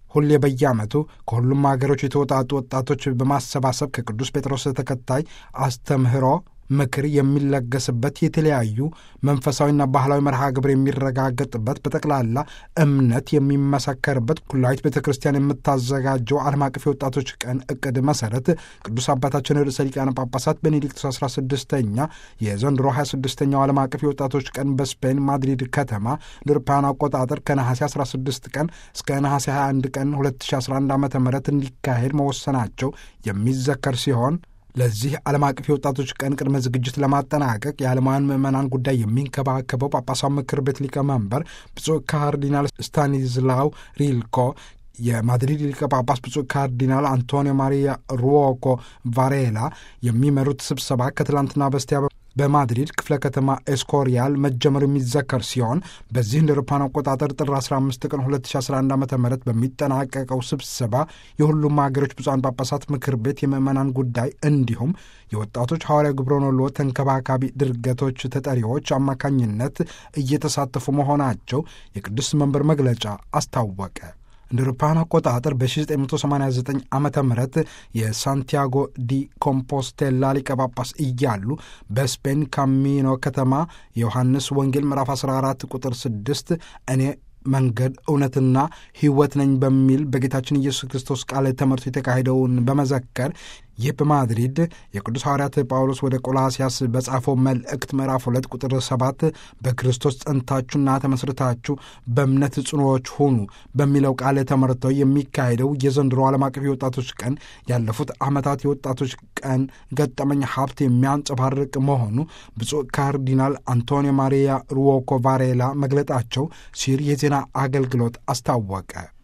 ሁሌ በየዓመቱ ከሁሉም አገሮች የተወጣጡ ወጣቶች በማሰባሰብ ከቅዱስ ጴጥሮስ ተከታይ አስተምህሮ ምክር የሚለገስበት የተለያዩ መንፈሳዊና ባህላዊ መርሃ ግብር የሚረጋገጥበት በጠቅላላ እምነት የሚመሰከርበት ኩላዊት ቤተ ክርስቲያን የምታዘጋጀው ዓለም አቀፍ የወጣቶች ቀን እቅድ መሠረት ቅዱስ አባታችን ርዕሰ ሊቃነ ጳጳሳት ቤኔዲክቶስ 16ኛ የዘንድሮ 26ኛው ዓለም አቀፍ የወጣቶች ቀን በስፔን ማድሪድ ከተማ ለአውሮፓውያን አቆጣጠር ከነሐሴ 16 ቀን እስከ ነሐሴ 21 ቀን 2011 ዓ.ም እንዲካሄድ መወሰናቸው የሚዘከር ሲሆን ለዚህ ዓለም አቀፍ የወጣቶች ቀን ቅድመ ዝግጅት ለማጠናቀቅ የዓለማውያን ምዕመናን ጉዳይ የሚንከባከበው ጳጳሳዊ ምክር ቤት ሊቀመንበር ብፁዕ ካርዲናል ስታኒዝላው ሪልኮ፣ የማድሪድ ሊቀ ጳጳስ ብፁዕ ካርዲናል አንቶኒዮ ማሪያ ሩኦኮ ቫሬላ የሚመሩት ስብሰባ ከትላንትና በስቲያ በማድሪድ ክፍለ ከተማ ኤስኮሪያል መጀመሩ የሚዘከር ሲሆን በዚህ እንደ አውሮፓውያን አቆጣጠር ጥር 15 ቀን 2011 ዓ.ም በሚጠናቀቀው ስብሰባ የሁሉም ሀገሮች ብፁዓን ጳጳሳት ምክር ቤት የምዕመናን ጉዳይ እንዲሁም የወጣቶች ሐዋርያዊ ግብረኖሎ ተንከባካቢ ድርገቶች ተጠሪዎች አማካኝነት እየተሳተፉ መሆናቸው የቅዱስ መንበር መግለጫ አስታወቀ። እንደ አውሮፓውያን አቆጣጠር በ1989 ዓመተ ምህረት የሳንቲያጎ ዲ ኮምፖስቴላ ሊቀ ጳጳስ እያሉ በስፔን ካሚኖ ከተማ የዮሐንስ ወንጌል ምዕራፍ 14 ቁጥር 6 እኔ መንገድ እውነትና ሕይወት ነኝ በሚል በጌታችን ኢየሱስ ክርስቶስ ቃል ተመርቶ የተካሄደውን በመዘከር ይህ በማድሪድ የቅዱስ ሐዋርያት ጳውሎስ ወደ ቆላስያስ በጻፈው መልእክት ምዕራፍ 2 ቁጥር 7 በክርስቶስ ጸንታችሁና ተመስርታችሁ በእምነት ጽኑዎች ሁኑ በሚለው ቃል ተመርተው የሚካሄደው የዘንድሮ ዓለም አቀፍ የወጣቶች ቀን ያለፉት ዓመታት የወጣቶች ቀን ገጠመኝ ሀብት የሚያንጸባርቅ መሆኑ ብፁዕ ካርዲናል አንቶኒዮ ማሪያ ሩኦኮ ቫሬላ መግለጣቸው ሲር የዜና አገልግሎት አስታወቀ።